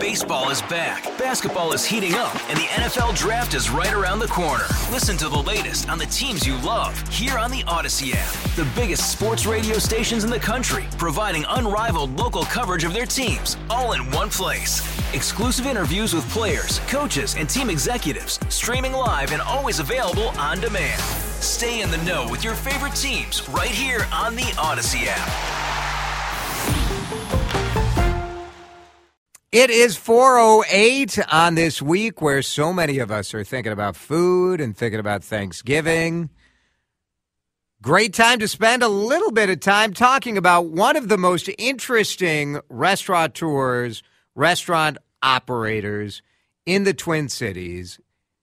Baseball is back, basketball is heating up, and the NFL Draft is right around the corner. Listen to the latest on the teams you love here on the Odyssey app. The biggest sports radio stations in the country, providing unrivaled local coverage of their teams, all in one place. Exclusive interviews with players, coaches, and team executives, streaming live and always available on demand. Stay in the know with your favorite teams right here on the Odyssey app. It is 4:08 on this week where so many of us are thinking about food and thinking about Thanksgiving. Great time to spend a little bit of time talking about one of the most interesting restaurateurs, restaurant operators in the Twin Cities.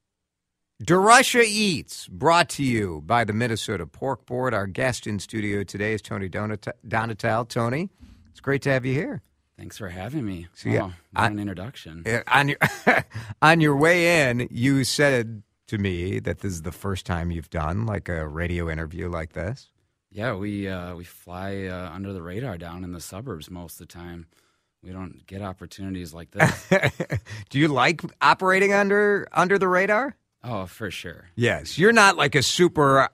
DeRusha Eats, brought to you by the Minnesota Pork Board. Our guest in studio today is Tony Donatel. Tony, it's great to have you here. Thanks for having me. So, what an introduction. On your way in, you said to me that this is the first time you've done like a radio interview like this. Yeah, we fly under the radar down in the suburbs most of the time. We don't get opportunities like this. Do you like operating under the radar? Oh, for sure. Yes. You're not like a super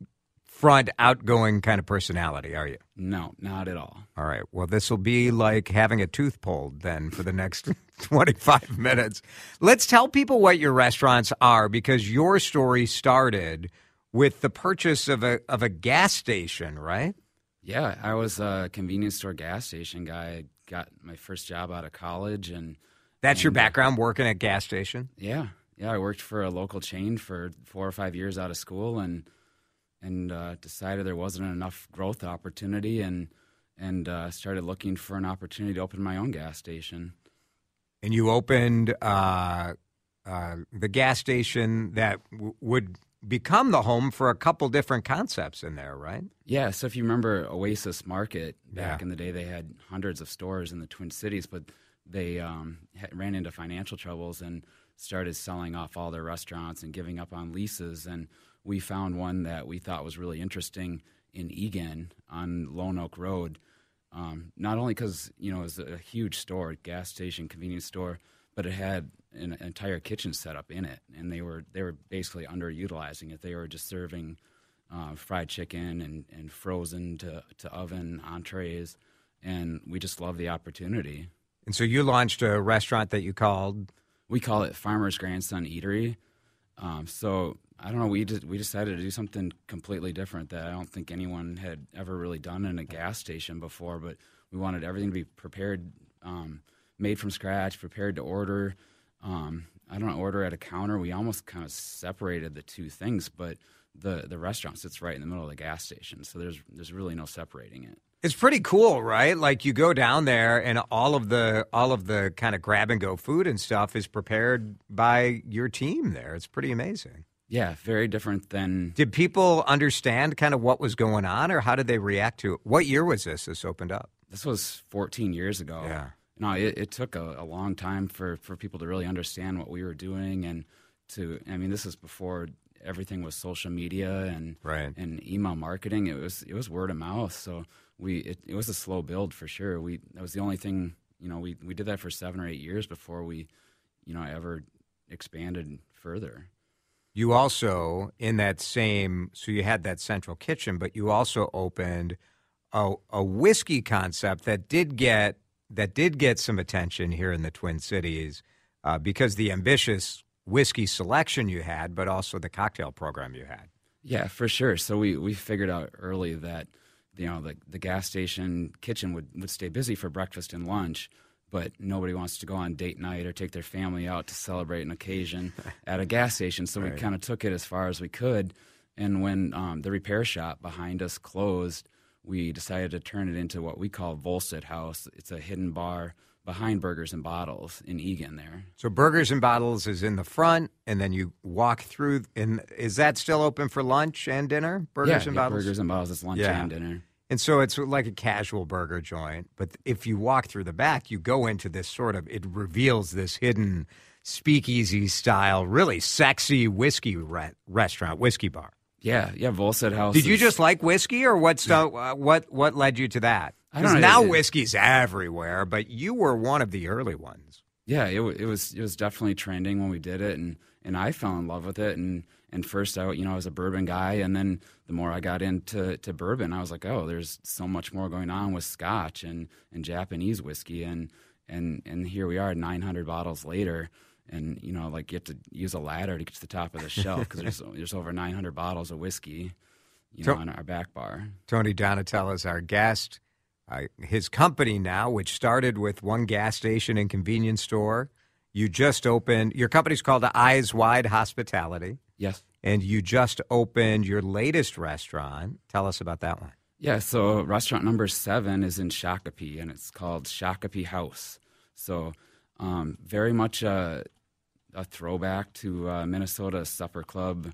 outgoing kind of personality, are you? No, not at all. All right. Well, this will be like having a tooth pulled then for the next 25 minutes. Let's tell people what your restaurants are, because your story started with the purchase of a gas station, right? Yeah, I was a convenience store gas station guy. I got my first job out of college. And That's your background, working at gas station? Yeah. I worked for a local chain for 4 or 5 years out of school and decided there wasn't enough growth opportunity and started looking for an opportunity to open my own gas station. And you opened the gas station that would become the home for a couple different concepts in there, right? Yeah, so if you remember Oasis Market, back in the day, they had hundreds of stores in the Twin Cities, but they ran into financial troubles and started selling off all their restaurants and giving up on leases. And we found one that we thought was really interesting in Eagan on Lone Oak Road. Not only because it was a huge store, gas station, convenience store, but it had an entire kitchen setup in it, and they were basically underutilizing it. They were just serving fried chicken and frozen to oven entrees, and we just loved the opportunity. And so you launched a restaurant that you called? We call it Farmer's Grandson Eatery. So I don't know. We decided to do something completely different that I don't think anyone had ever really done in a gas station before. But we wanted everything to be prepared, made from scratch, prepared to order. Order at a counter. We almost kind of separated the two things, but the restaurant sits right in the middle of the gas station, so there's really no separating it. It's pretty cool, right? Like you go down there and all of the kind of grab and go food and stuff is prepared by your team there. It's pretty amazing. Yeah, very different than... Did people understand kind of what was going on, or how did they react to it? What year was this opened up? This was 14 years ago. Yeah. No, it took a long time for people to really understand what we were doing, and this is before everything was social media and email marketing. It was word of mouth, so it was a slow build for sure. That was the only thing, we did that for 7 or 8 years before we, ever expanded further. You also, so you had that central kitchen, but you also opened a whiskey concept that did get some attention here in the Twin Cities because the ambitious whiskey selection you had, but also the cocktail program you had. Yeah, for sure. So we figured out early that the gas station kitchen would stay busy for breakfast and lunch, but nobody wants to go on date night or take their family out to celebrate an occasion at a gas station. So we kind of took it as far as we could. And when the repair shop behind us closed, we decided to turn it into what we call Volstead House. It's a hidden bar behind Burgers and Bottles in Eagan there. So Burgers and Bottles is in the front, and then you walk through. And is that still open for lunch and dinner? Burgers and Bottles? Burgers and Bottles is lunch and dinner. And so it's like a casual burger joint. But if you walk through the back, you go into this it reveals this hidden speakeasy style, really sexy whiskey restaurant, whiskey bar. Yeah, Volstead House. Did you just like whiskey, or what led you to that? Because now whiskey's everywhere, but you were one of the early ones. Yeah, it was definitely trending when we did it, and I fell in love with it. And first, I was a bourbon guy, and then the more I got into bourbon, I was like, oh, there's so much more going on with Scotch and Japanese whiskey, and here we are, 900 bottles later, and you have to use a ladder to get to the top of the shelf because there's over 900 bottles of whiskey, on our back bar. Tony Donatella is our guest. His company now, which started with one gas station and convenience store, you just opened. Your company's called Eyes Wide Hospitality. Yes. And you just opened your latest restaurant. Tell us about that one. Yeah, so restaurant number 7 is in Shakopee, and it's called Shakopee House. So very much a throwback to Minnesota Supper Club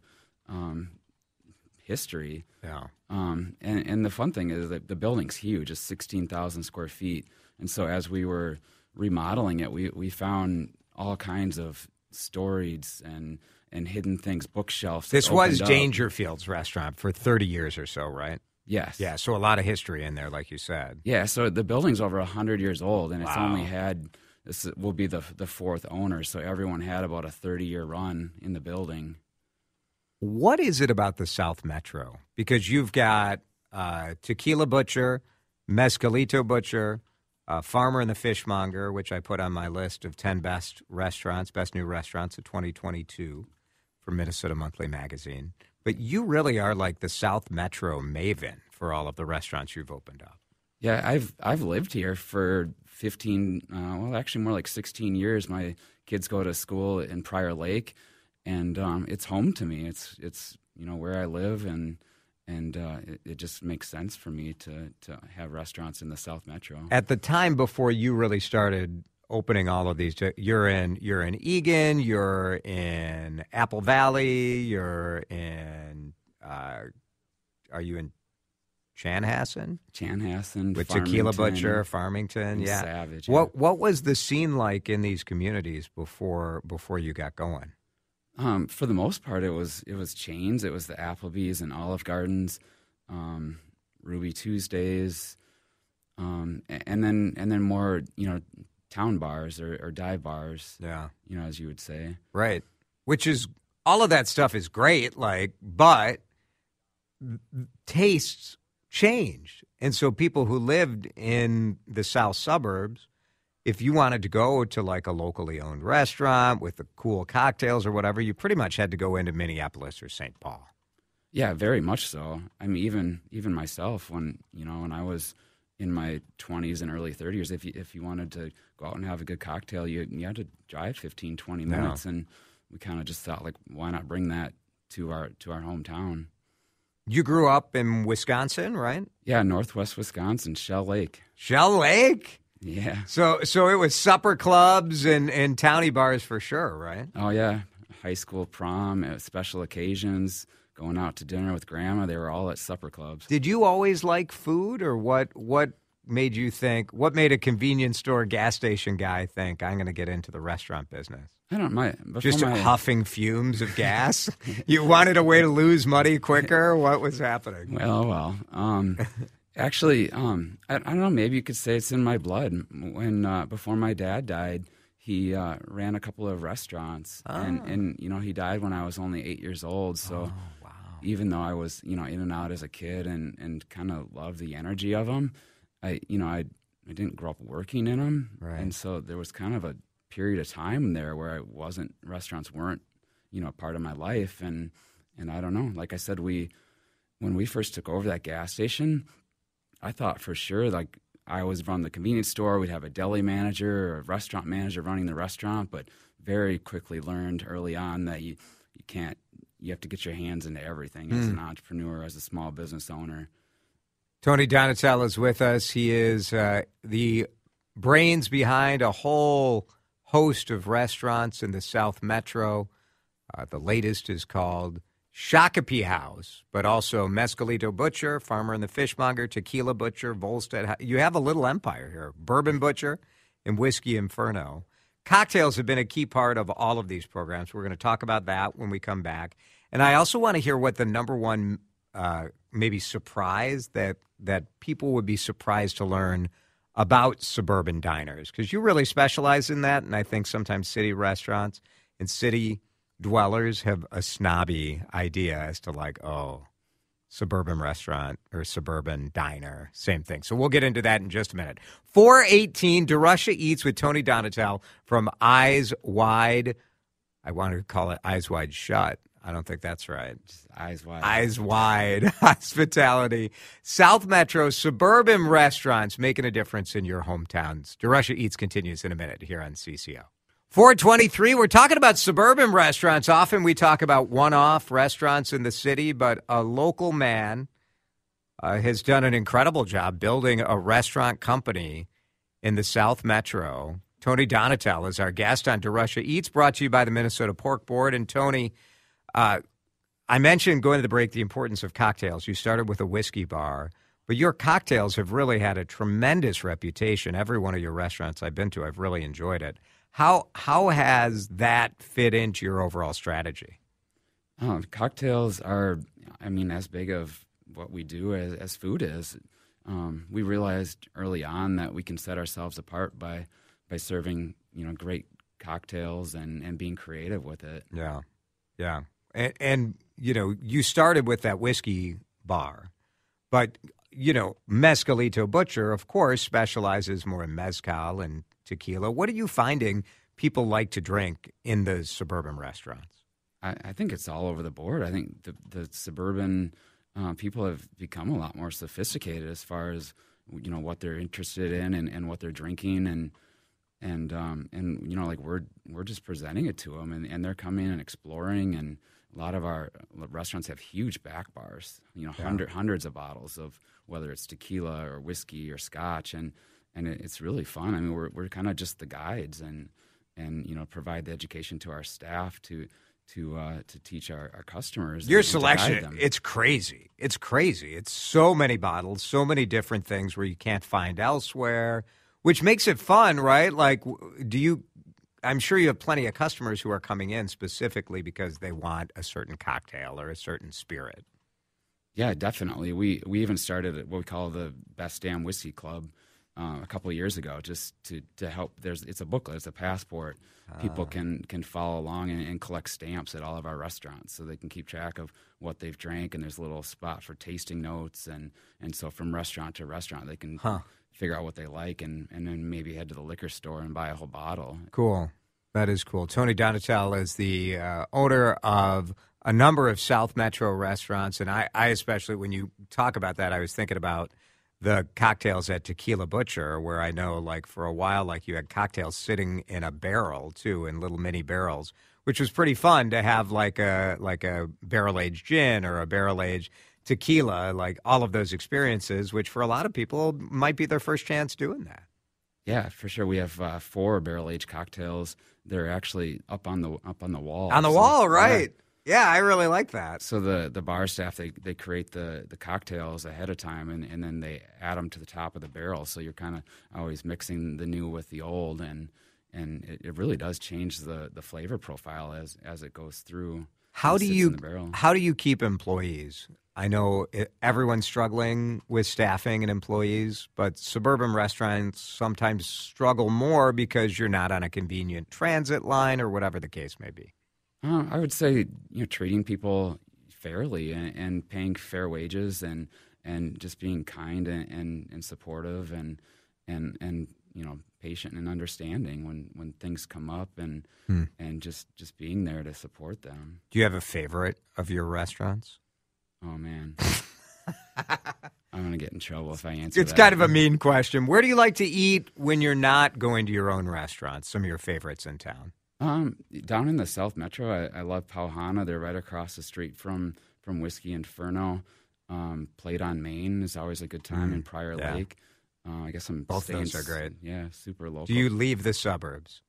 history. Yeah. And the fun thing is that the building's huge. It's 16,000 square feet. And so as we were remodeling it, we found all kinds of stories and hidden things, bookshelves. This was Dangerfield's restaurant for 30 years or so, right? Yes. Yeah, so a lot of history in there, like you said. Yeah, so the building's over 100 years old, and it's Wow. only had, this will be the fourth owner, so everyone had about a 30-year run in the building. What is it about the South Metro? Because you've got Tequila Butcher, Mezcalito Butcher, Farmer and the Fishmonger, which I put on my list of 10 best new restaurants of 2022 for Minnesota Monthly Magazine. But you really are like the South Metro maven for all of the restaurants you've opened up. Yeah, I've lived here for 15, actually more like 16 years. My kids go to school in Prior Lake, and it's home to me. It's where I live, and it just makes sense for me to have restaurants in the South Metro. At the time before you really started opening all of these, you're in Eagan, you're in Apple Valley, you're in are you in Chanhassen? Chanhassen, with Farmington, Tequila Butcher, Farmington, yeah. Savage. Yeah. What was the scene like in these communities before you got going? For the most part, it was chains. It was the Applebee's and Olive Gardens, Ruby Tuesdays, and then more town bars or dive bars. Yeah, as you would say. Right. Which is all of that stuff is great, but tastes changed, and so people who lived in the south suburbs, if you wanted to go to like a locally owned restaurant with the cool cocktails or whatever, you pretty much had to go into Minneapolis or St. Paul. Yeah, very much so. I mean, even myself, when I was in my 20s and early 30s, if you wanted to go out and have a good cocktail, you had to drive 15, 20 minutes, and we kind of just thought, like, why not bring that to our hometown? You grew up in Wisconsin, right? Yeah, Northwest Wisconsin, Shell Lake. Shell Lake? Yeah. So it was supper clubs and towny bars for sure, right? Oh, yeah. High school prom, special occasions, going out to dinner with grandma. They were all at supper clubs. Did you always like food, or what made you think, what made a convenience store gas station guy think, I'm going to get into the restaurant business? I don't mind. Just huffing fumes of gas? You wanted a way to lose money quicker? What was happening? Well. Actually, I don't know. Maybe you could say it's in my blood. When before my dad died, he ran a couple of restaurants, and he died when I was only 8 years old. So, even though I was in and out as a kid and kind of loved the energy of them, I didn't grow up working in them, right. And so there was kind of a period of time there where restaurants weren't part of my life, and I don't know. Like I said, when we first took over that gas station, I thought for sure, like, I was running the convenience store, we'd have a deli manager or a restaurant manager running the restaurant, but very quickly learned early on that you have to get your hands into everything as an entrepreneur, as a small business owner. Tony Donatella is with us. He is the brains behind a whole host of restaurants in the South Metro. The latest is called Shakopee House, but also Mezcalito Butcher, Farmer and the Fishmonger, Tequila Butcher, Volstead. You have a little empire here. Bourbon Butcher and Whiskey Inferno. Cocktails have been a key part of all of these programs. We're going to talk about that when we come back. And I also want to hear what the number one maybe surprise that people would be surprised to learn about suburban diners? Because you really specialize in that, and I think sometimes city restaurants and city dwellers have a snobby idea as to like, oh, suburban restaurant or suburban diner, same thing. So we'll get into that in just a minute. 4:18, DeRusha Eats with Tony Donatel from Eyes Wide. I wanted to call it Eyes Wide Shut. I don't think that's right. Just Eyes Wide. Eyes Wide Hospitality. South Metro suburban restaurants making a difference in your hometowns. DeRusha Eats continues in a minute here on CCO. 4:23, we're talking about suburban restaurants. Often we talk about one-off restaurants in the city, but a local man has done an incredible job building a restaurant company in the South Metro. Tony Donatel is our guest on DeRusha Eats, brought to you by the Minnesota Pork Board. And Tony, I mentioned going to the break the importance of cocktails. You started with a whiskey bar, but your cocktails have really had a tremendous reputation. Every one of your restaurants I've been to, I've really enjoyed it. How has that fit into your overall strategy? Cocktails are, as big of what we do as food is. We realized early on that we can set ourselves apart by serving, great cocktails and being creative with it. Yeah. And you started with that whiskey bar, but, Mezcalito Butcher, of course, specializes more in mezcal and tequila. What are you finding people like to drink in the suburban restaurants? I think it's all over the board. I think the suburban people have become a lot more sophisticated as far as what they're interested in and what they're drinking and we're just presenting it to them and they're coming and exploring, and a lot of our restaurants have huge back bars, hundreds of bottles of whether it's tequila or whiskey or scotch, and it's really fun. We're kind of just the guides and provide the education to our staff to teach our customers. Your selection, it's crazy. It's crazy. It's so many bottles, so many different things where you can't find elsewhere, which makes it fun, right? Like, I'm sure you have plenty of customers who are coming in specifically because they want a certain cocktail or a certain spirit. Yeah, definitely. We even started what we call the Best Damn Whiskey Club a couple of years ago, just to help. It's a booklet, it's a passport. People can follow along and collect stamps at all of our restaurants, so they can keep track of what they've drank. And there's a little spot for tasting notes, and so from restaurant to restaurant, they can figure out what they like, and then maybe head to the liquor store and buy a whole bottle. Cool. That is cool. Tony Donatel is the owner of a number of South Metro restaurants, and I especially, when you talk about that, I was thinking about the cocktails at Tequila Butcher, where I know, like, for a while, like, you had cocktails sitting in a barrel, too, in little mini barrels, which was pretty fun to have, like a barrel-aged gin or a barrel-aged tequila, like all of those experiences, which for a lot of people might be their first chance doing that. Yeah, for sure. We have 4 barrel-aged cocktails. They're actually up on the wall. On the wall, right. Yeah, I really like that. So the bar staff, they create the cocktails ahead of time, and then they add them to the top of the barrel. So you're kind of always mixing the new with the old, and it really does change the flavor profile as it goes through. How do you keep employees? I know everyone's struggling with staffing and employees, but suburban restaurants sometimes struggle more because you're not on a convenient transit line or whatever the case may be. I would say treating people fairly and paying fair wages and just being kind and supportive and patient and understanding when things come up and just being there to support them. Do you have a favorite of your restaurants? Oh, man. I'm going to get in trouble if I answer that. It's kind of a mean question. Where do you like to eat when you're not going to your own restaurants? Some of your favorites in town. Down in the South Metro, I love Pauhana. They're right across the street from Whiskey Inferno. Plate on Main is always a good time in Prior Lake. I guess both those are great. Yeah, super local. Do you leave the suburbs?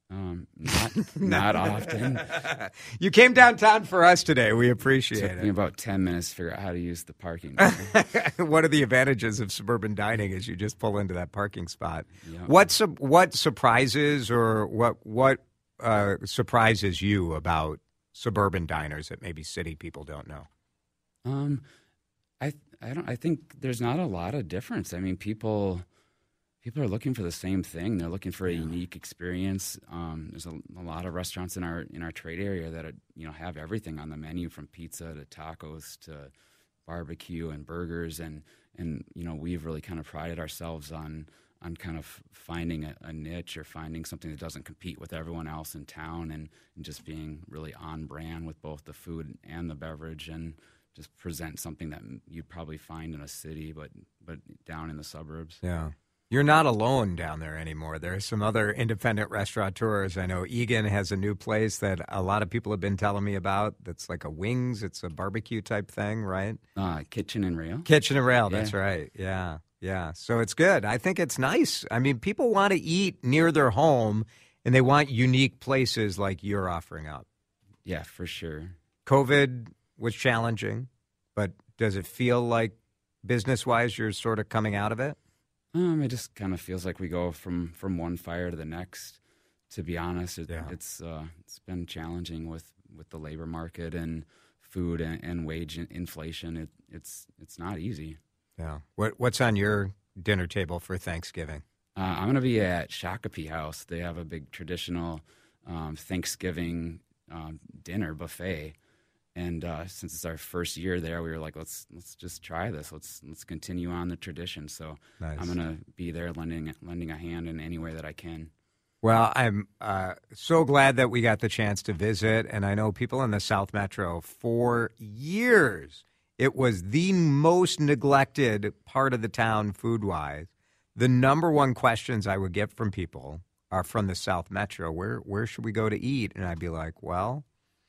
Not often. You came downtown for us today. We appreciate it. Took me about 10 minutes to figure out how to use the parking. One of the advantages of suburban dining is you just pull into that parking spot. Yep. What surprises or what surprises you about suburban diners that maybe city people don't know? I think there's not a lot of difference. I mean, people People are looking for the same thing. They're looking for a unique experience. There's a lot of restaurants in our trade area that have everything on the menu, from pizza to tacos to barbecue and burgers, and we've really kind of prided ourselves on kind of finding a niche or finding something that doesn't compete with everyone else in town, and just being really on brand with both the food and the beverage, and just present something that you'd probably find in a city, but down in the suburbs. Yeah. You're not alone down there anymore. There are some other independent restaurateurs. I know Egan has a new place that a lot of people have been telling me about. That's like a wings. It's a barbecue type thing, right? Kitchen and Rail. Kitchen and Rail, that's right. Yeah, yeah. So it's good. I think it's nice. I mean, people want to eat near their home, and they want unique places like you're offering up. Yeah, for sure. COVID was challenging, but does it feel like business-wise you're sort of coming out of it? It just kind of feels like we go from one fire to the next. To be honest, it's been challenging with the labor market and food and wage inflation. It's not easy. Yeah. What's on your dinner table for Thanksgiving? I'm going to be at Shakopee House. They have a big traditional Thanksgiving dinner buffet. And since it's our first year there, we were like, let's just try this. Let's continue on the tradition. So nice. I'm going to be there lending a hand in any way that I can. Well, I'm so glad that we got the chance to visit. And I know people in the South Metro, for years, it was the most neglected part of the town food-wise. The number one questions I would get from people are from the South Metro. Where should we go to eat? And I'd be like, well,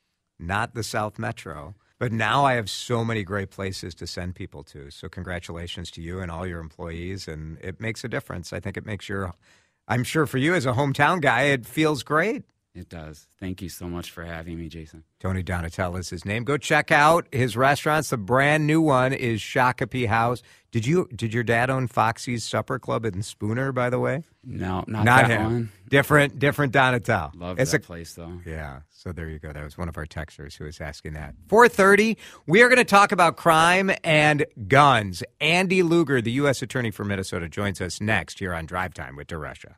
not the South Metro. But now I have so many great places to send people to. So congratulations to you and all your employees. And it makes a difference. I think it makes I'm sure for you as a hometown guy, it feels great. It does. Thank you so much for having me, Jason. Tony Donatel is his name. Go check out his restaurants. The brand new one is Shakopee House. Did your dad own Foxy's Supper Club in Spooner, by the way? No, not that him. One. Different Donatel. Love that place, though. Yeah, so there you go. That was one of our texters who was asking that. 4:30, we are going to talk about crime and guns. Andy Luger, the U.S. Attorney for Minnesota, joins us next here on Drive Time with DeRusha.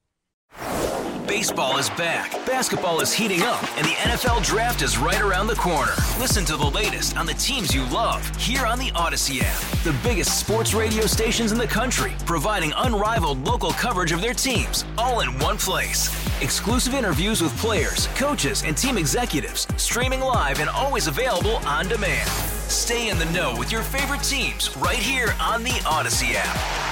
Baseball is back, basketball is heating up, and the NFL Draft is right around the corner. Listen to the latest on the teams you love here on the Odyssey app. The biggest sports radio stations in the country, providing unrivaled local coverage of their teams, all in one place. Exclusive interviews with players, coaches, and team executives, streaming live and always available on demand. Stay in the know with your favorite teams right here on the Odyssey app.